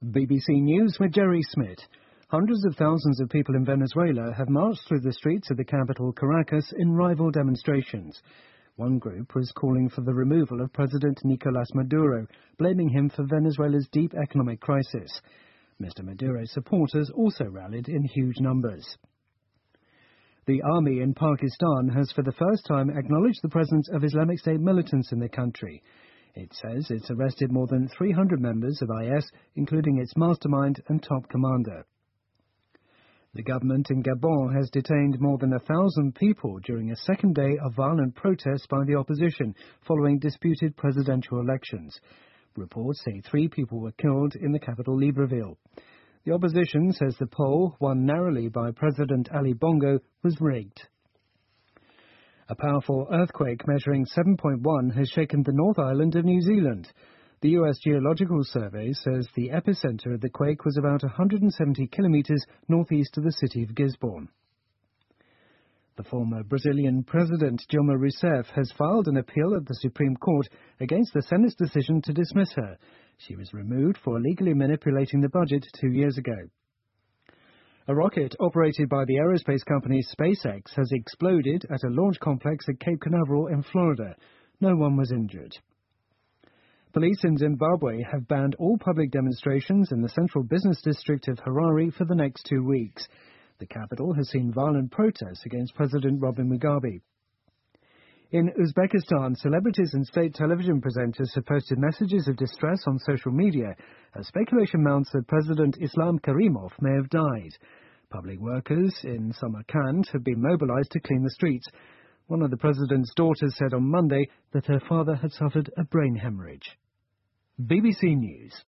BBC News with Jerry Smith. Hundreds of thousands of people in Venezuela have marched through the streets of the capital Caracas in rival demonstrations. One group was calling for the removal of President Nicolás Maduro, blaming him for Venezuela's deep economic crisis. Mr. Maduro's supporters also rallied in huge numbers. The army in Pakistan has for the first time acknowledged the presence of Islamic State militants in the country. It says it's arrested more than 300 members of IS, including its mastermind and top commander. The government in Gabon has detained more than 1,000 people during a second day of violent protests by the opposition following disputed presidential elections. Reports say 3 people were killed in the capital Libreville. The opposition says the poll, won narrowly by President Ali Bongo, was rigged. A powerful earthquake measuring 7.1 has shaken the North Island of New Zealand. The U.S. Geological Survey says the epicenter of the quake was about 170 kilometers northeast of the city of Gisborne. The former Brazilian President Dilma Rousseff has filed an appeal at the Supreme Court against the Senate's decision to dismiss her. She was removed for illegally manipulating the budget 2 years ago. A rocket operated by the aerospace company SpaceX has exploded at a launch complex at Cape Canaveral in Florida. No one was injured. Police in Zimbabwe have banned all public demonstrations in the central business district of Harare for the next 2 weeks. The capital has seen violent protests against President Robert Mugabe. In Uzbekistan, celebrities and state television presenters have posted messages of distress on social media as speculation mounts that President Islam Karimov may have died. Public workers in Samarkand have been mobilized to clean the streets. One of the president's daughters said on Monday that her father had suffered a brain hemorrhage. BBC News.